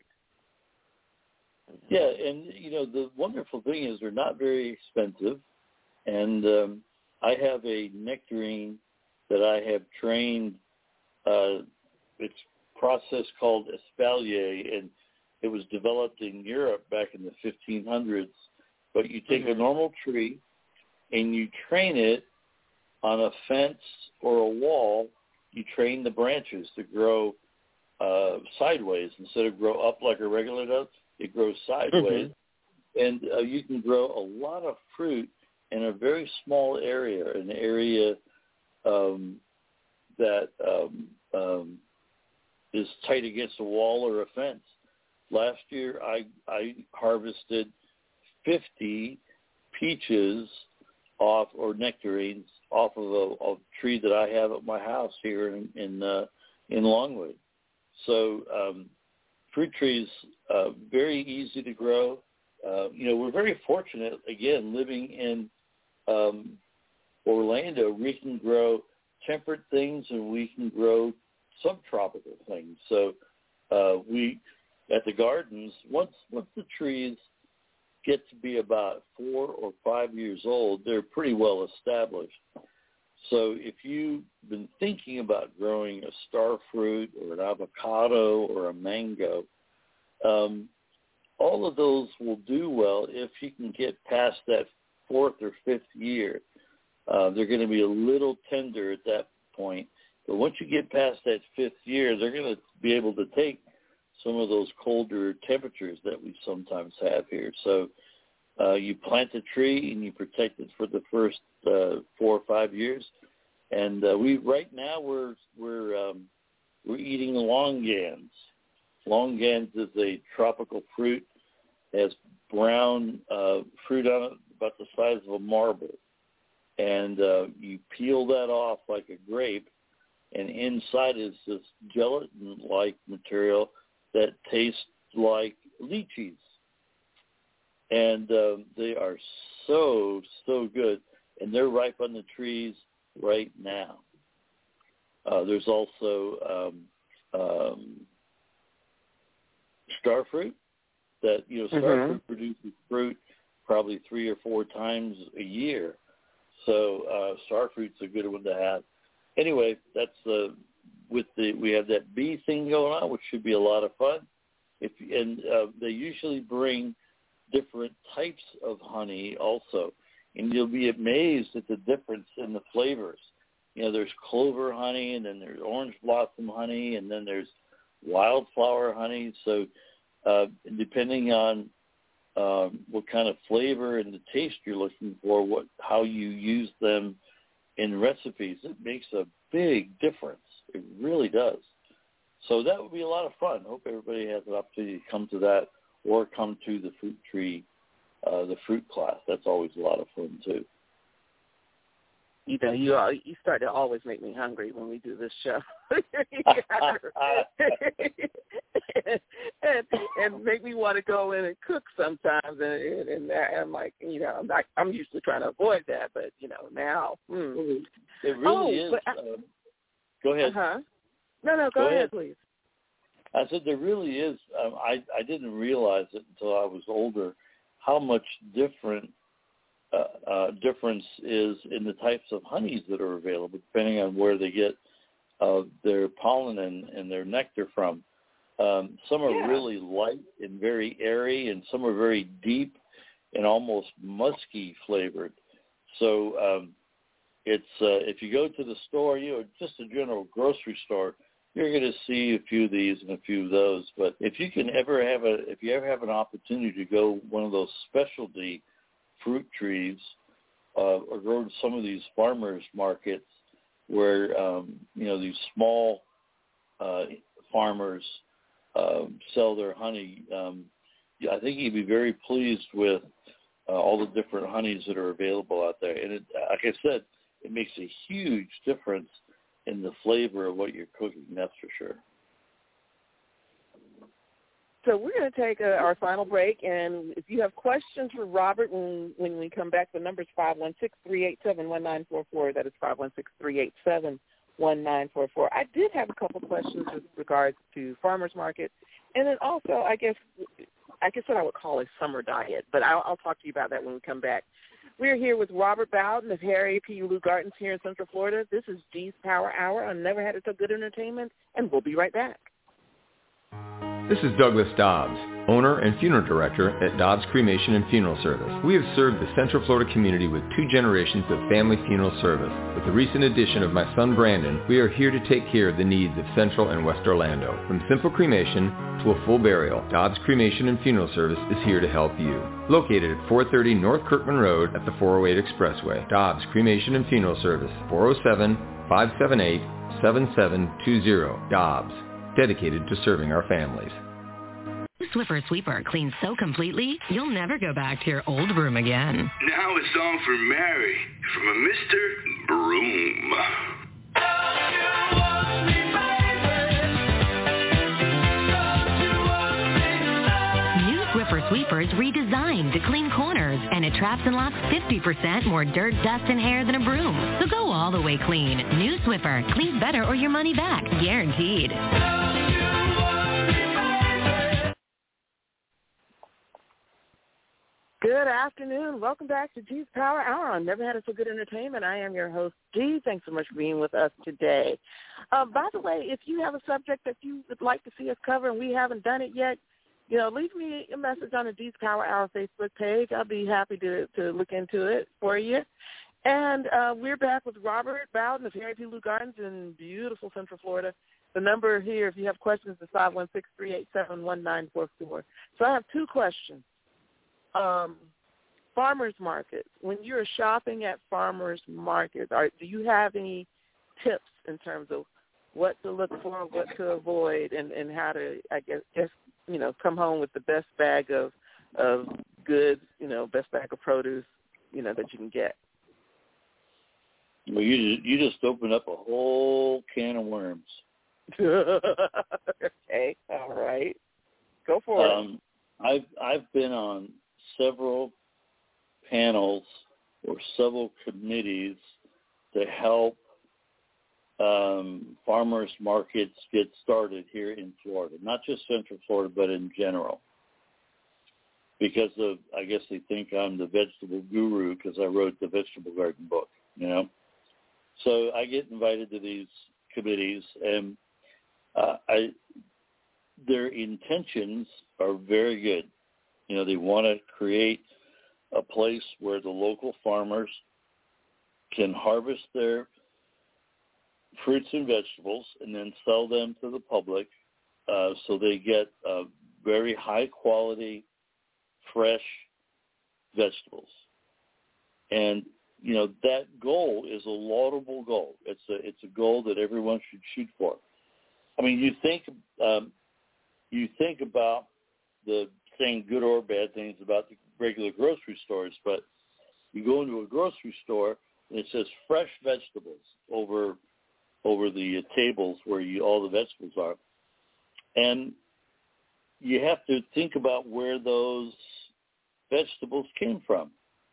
Yeah, and, you know, the wonderful thing is they're not very expensive. And um, I have a nectarine that I have trained. Uh, it's a process called espalier, and it was developed in Europe back in the fifteen hundreds. But you take
Mhm.
a normal tree and you train it on a fence or a wall. You train the branches to grow uh, sideways instead of grow up like a regular does. It grows sideways,
Mhm.
and uh, you can grow a lot of fruit in a very small area, an area um, that um, um, is tight against a wall or a fence. Last year, I, I harvested fifty peaches off, or nectarines, off of a, a tree that I have at my house here in in, uh, in Longwood. So um, fruit trees, uh, very easy to grow. Uh, you know, we're very fortunate, again, living in um, Orlando. We can grow temperate things and we can grow subtropical things. So uh, we, at the gardens, once once the trees get to be about four or five years old, they're pretty well established. So if you've been thinking about growing a star fruit or an avocado or a mango, um, all of those will do well if you can get past that fourth or fifth year. Uh, they're going to be a little tender at that point. But once you get past that fifth year, they're going to be able to take some of those colder temperatures that we sometimes have here. So Uh, you plant a tree and you protect it for the first uh, four or five years. And uh, we right now we're we're um, we're eating longans. Longans is a tropical fruit. It has brown uh, fruit on it, about the size of a marble. And uh, you peel that off like a grape, and inside is this gelatin-like material that tastes like lychees. And uh, they are so, so good. And they're ripe on the trees right now. Uh, there's also um, um, star fruit that, you know, star
mm-hmm.
fruit produces fruit probably three or four times a year. So uh, star fruit's a good one to have. Anyway, that's uh, with the we have that bee thing going on, which should be a lot of fun. If and uh, they usually bring different types of honey also, and you'll be amazed at the difference in the flavors. You know, there's clover honey, and then there's orange blossom honey, and then there's wildflower honey. So uh, depending on um, what kind of flavor and the taste you're looking for, what how you use them in recipes, it makes a big difference. It really does. So that would be a lot of fun. I hope everybody has an opportunity to come to that or come to the fruit tree, uh, the fruit class. That's always a lot of fun, too.
You know, you uh, you start to always make me hungry when we do this show. and, and make me want to go in and cook sometimes. And, and, and I'm like, you know, I'm not, I'm usually trying to avoid that, but, you know, now. Hmm.
It really
oh,
is.
But I,
uh, go ahead.
Uh-huh. No, no, go,
go
ahead,
ahead,
please.
I said there really is. Um, I, I didn't realize it until I was older how much different uh, uh, difference is in the types of honeys that are available, depending on where they get uh, their pollen and, and their nectar from. Um, some are
yeah.
really light and very airy, and some are very deep and almost musky flavored. So um, it's uh, if you go to the store, you know, just a general grocery store, you're going to see a few of these and a few of those. But if you can ever have a, if you ever have an opportunity to go one of those specialty fruit trees, uh, or go to some of these farmers markets where um, you know these small uh, farmers uh, sell their honey, um, I think you'd be very pleased with uh, all the different honeys that are available out there. And it, like I said, it makes a huge difference in the flavor of what you're cooking, that's for sure.
So we're going to take a, our final break, and if you have questions for Robert when, when we come back, the number is five one six, three eight seven, one nine four four. That is five one six, three eight seven, one nine four four. I did have a couple questions with regards to farmers market, and then also, I guess, I guess what I would call a summer diet, but I'll, I'll talk to you about that when we come back. We're here with Robert Bowden of Harry P. Lou Gardens here in Central Florida. This is G's Power Hour on Never Had It So Good Entertainment, and we'll be right back.
This is Douglas Dobbs, owner and funeral director at Dobbs Cremation and Funeral Service. We have served the Central Florida community with two generations of family funeral service. With the recent addition of my son Brandon, we are here to take care of the needs of Central and West Orlando. From simple cremation to a full burial, Dobbs Cremation and Funeral Service is here to help you. Located at four thirty North Kirkman Road at the four oh eight Expressway. Dobbs Cremation and Funeral Service, four oh seven, five seven eight, seven seven two zero. Dobbs, dedicated to serving our families.
Swiffer Sweeper cleans so completely, you'll never go back to your old broom again.
Now it's on for Mary from a Mister Broom.
New Swiffer Sweeper is redesigned to clean corners, and it traps and locks fifty percent more dirt, dust, and hair than a broom. So go all the way clean. New Swiffer cleans better or your money back, guaranteed.
Good afternoon. Welcome back to G's Power Hour on Never Had It So Good Entertainment. I am your host, G. Thanks so much for being with us today. Uh, by the way, if you have a subject that you would like to see us cover and we haven't done it yet, you know, leave me a message on the G's Power Hour Facebook page. I'll be happy to, to look into it for you. And uh, we're back with Robert Bowden of Harry P. Lou Gardens in beautiful Central Florida. The number here, if you have questions, is five one six, three eight seven, one nine four four. So I have two questions. Um, farmers markets, when you're shopping at farmers markets, are, do you have any tips in terms of what to look for, what to avoid, and, and how to, I guess, just, you know, come home with the best bag of, of goods, you know, best bag of produce, you know, that you can get?
Well, you just, you just opened up a whole can of worms.
Okay, all right. Go for
um, it. I've I've been on several panels or several committees to help um, farmers markets get started here in Florida, not just Central Florida, but in general. Because of, I guess they think I'm the vegetable guru because I wrote the vegetable garden book, you know. So I get invited to these committees, and uh, I, their intentions are very good. You know, they want to create a place where the local farmers can harvest their fruits and vegetables and then sell them to the public, uh, so they get uh, very high quality, fresh vegetables. And you know, that goal is a laudable goal. It's a it's a goal that everyone should shoot for. I mean, you think um, you think about the saying good or bad things about the regular grocery stores, but you go into a grocery store and it says fresh vegetables over over the tables where you all the vegetables are, and you have to think about where those vegetables came from.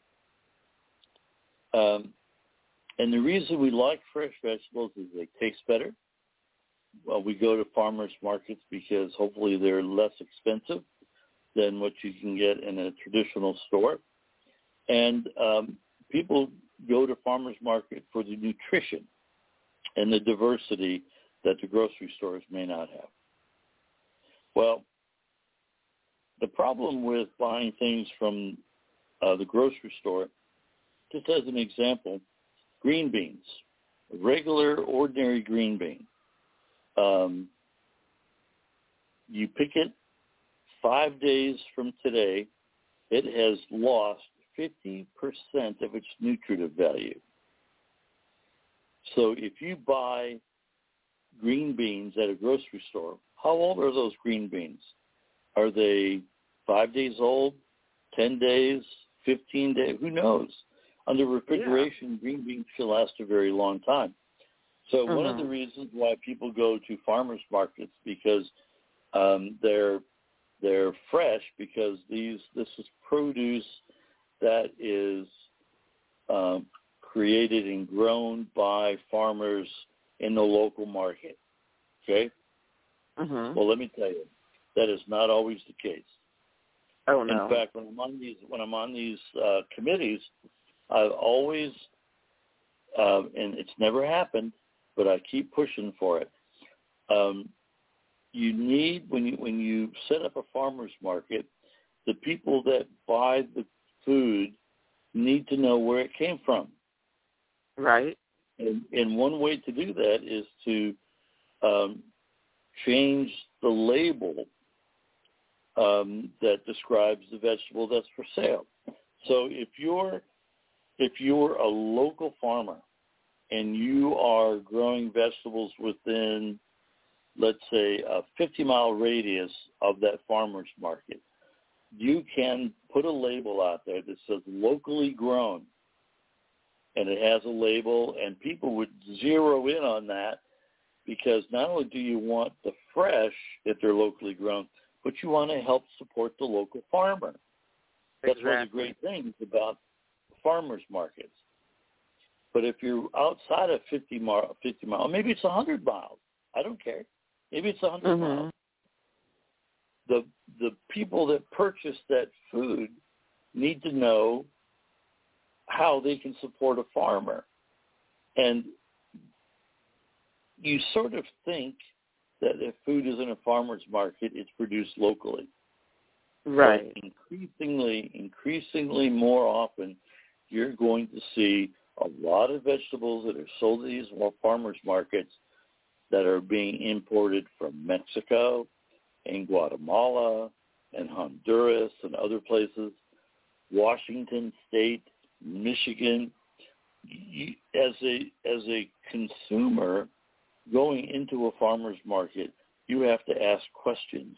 Um, and the reason we like fresh vegetables is they taste better. Well, we go to farmers markets because hopefully they're less expensive than what you can get in a traditional store. And um, people go to farmers market for the nutrition and the diversity that the grocery stores may not have. Well, the problem with buying things from uh, the grocery store, just as an example, green beans, a regular, ordinary green bean. Um, you pick it five days from today, it has lost fifty percent of its nutritive value. So if you buy green beans at a grocery store, how old are those green beans? Are they five days old, ten days, fifteen days? Who knows? Under refrigeration, yeah. green beans should last a very long time. So mm-hmm. one of the reasons why people go to farmers markets because um, they're they're fresh because these this is produce that is um, created and grown by farmers in the local market. Okay.
Mm-hmm.
Well, let me tell you, that is not always the case.
Oh no.
In fact, when I'm on these when I'm on these uh, committees, I've always, uh, and it's never happened, but I keep pushing for it. Um, you need, when you when you set up a farmer's market, the people that buy the food need to know where it came from.
Right.
And, and one way to do that is to um, change the label um, that describes the vegetable that's for sale. So if you're if you're a local farmer and you are growing vegetables within, let's say, a fifty-mile radius of that farmer's market, you can put a label out there that says locally grown, and it has a label, and people would zero in on that because not only do you want the fresh if they're locally grown, but you want to help support the local farmer. That's
exactly.
one of the great things about farmers markets. But if you're outside of fifty mile, fifty miles, maybe it's one hundred miles. I don't care. Maybe it's one hundred
mm-hmm.
miles. The the people that purchase that food need to know how they can support a farmer. And you sort of think that if food is in a farmer's market, it's produced locally.
Right.
But increasingly, increasingly more often, you're going to see a lot of vegetables that are sold at these farmers markets that are being imported from Mexico and Guatemala and Honduras and other places Washington State, Michigan. You, as a as a consumer going into a farmer's market, you have to ask questions.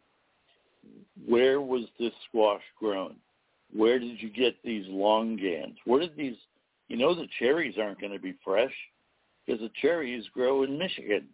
Where was this squash grown? Where did you get these longans? Where did these, you know, the cherries aren't going to be fresh because the cherries grow in Michigan.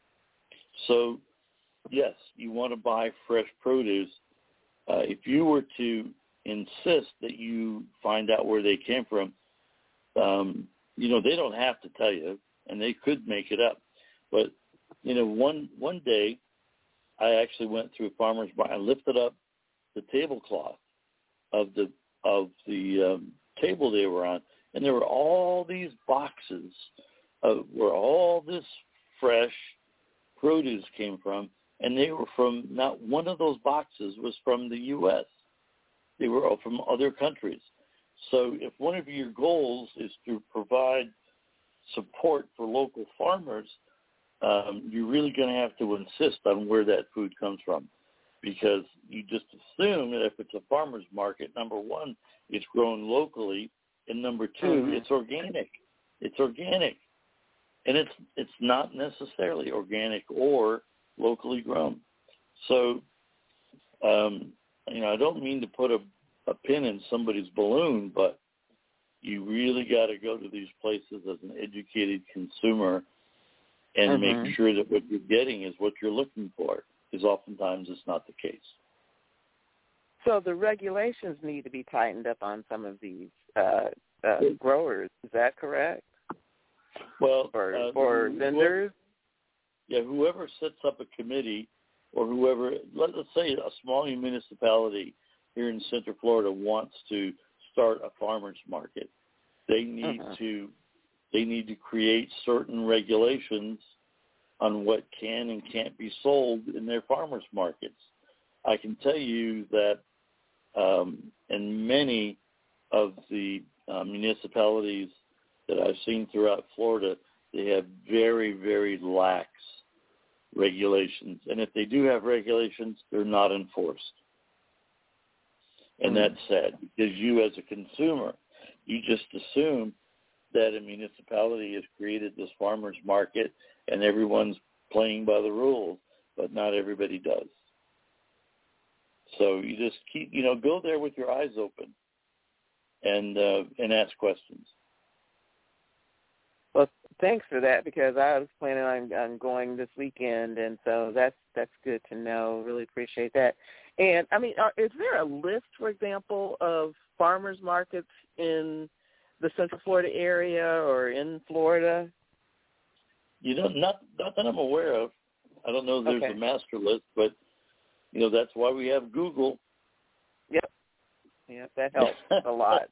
So, yes, you want to buy fresh produce. Uh, if you were to insist that you find out where they came from, um, you know, they don't have to tell you, and they could make it up. But, you know, one one day I actually went through a farmer's market. I lifted up the tablecloth of the of the um, table they were on, and there were all these boxes of where all this fresh produce came from, and they were from, not one of those boxes was from the U S They were all from other countries. So if one of your goals is to provide support for local farmers, um, you're really going to have to insist on where that food comes from, because you just assume that if it's a farmer's market, number one, it's grown locally, and number two, mm-hmm. it's organic. It's organic. And it's it's not necessarily organic or locally grown. So, um, you know, I don't mean to put a, a pin in somebody's balloon, but you really got to go to these places as an educated consumer and mm-hmm. make sure that what you're getting is what you're looking for, because oftentimes it's not the case.
So the regulations need to be tightened up on some of these uh, uh, growers. Is that correct?
Well,
or,
uh,
or vendors?
Yeah, whoever sets up a committee or whoever, let, let's say a small municipality here in Central Florida wants to start a farmer's market. They need uh-huh. to they need to create certain regulations on what can and can't be sold in their farmers markets. I can tell you that um, in many of the uh, municipalities that I've seen throughout Florida, they have very, very lax regulations. And if they do have regulations, they're not enforced. And that's sad, because you as a consumer, you just assume that a municipality has created this farmer's market and everyone's playing by the rules, but not everybody does. So you just keep, you know, go there with your eyes open and uh, and ask questions.
Well, thanks for that, because I was planning on, on going this weekend, and so that's that's good to know. Really appreciate that. And, I mean, are, is there a list, for example, of farmers markets in the Central Florida area or in Florida?
You know, not, not that I'm aware of. I don't know if there's
okay.
a master list, but, you know, that's why we have Google.
Yep. Yeah, that helps a lot.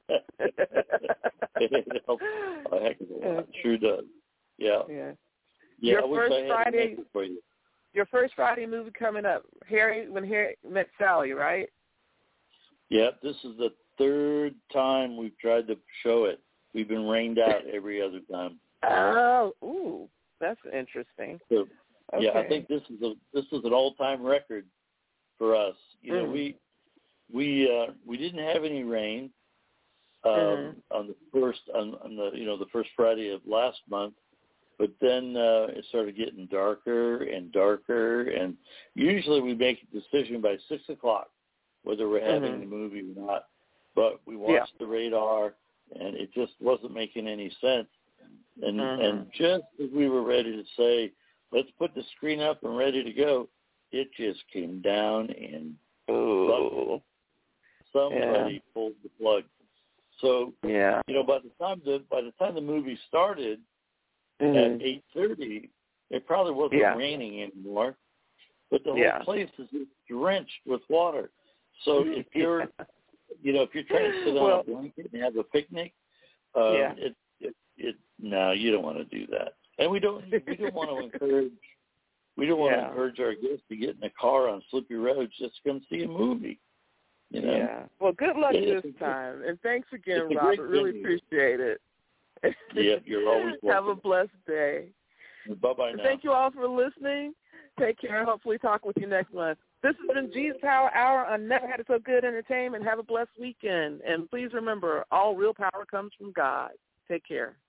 It helps a heck of a lot. It sure does. Yeah.
Yeah.
Yeah,
your
I wish
first
I had
Friday,
an answer for you.
Your first Friday movie coming up, Harry, when Harry met Sally, right?
Yeah, this is the third time we've tried to show it. We've been rained out every other time.
Oh, ooh, that's interesting.
So,
okay.
Yeah, I think this is a this is an all-time record for us. You know, mm. we we uh, we didn't have any rain um, mm. on the first on, on the you know the first Friday of last month. But then uh, it started getting darker and darker, and usually we make a decision by six o'clock whether we're having mm-hmm. the movie or not. But we watched yeah. the radar, and it just wasn't making any sense. And mm-hmm. and just as we were ready to say, let's put the screen up and ready to go, it just came down and
Ooh.
somebody
yeah.
pulled the plug. So
yeah.
you know, by the time the by the time the movie started.
Mm-hmm.
At eight thirty, it probably wasn't
yeah.
raining anymore, but the whole
yeah.
place is drenched with water. So if you're, you know, if you're trying to sit on
well,
a blanket and have a picnic, um,
yeah.
it, it, it, no, you don't want to do that. And we don't, we don't want to encourage, we don't want
yeah.
to encourage our guests to get in a car on slippery roads just to come see a movie. You know?
Yeah. Well, good luck
it,
this time, and thanks again,
Robert.
Really appreciate it.
Yeah, you're always welcome.
Have a blessed day.
Bye-bye now.
Thank you all for listening. Take care. Hopefully talk with you next month. This has been G's Power Hour on Never Had It So Good Entertainment. Have a blessed weekend. And please remember, all real power comes from God. Take care.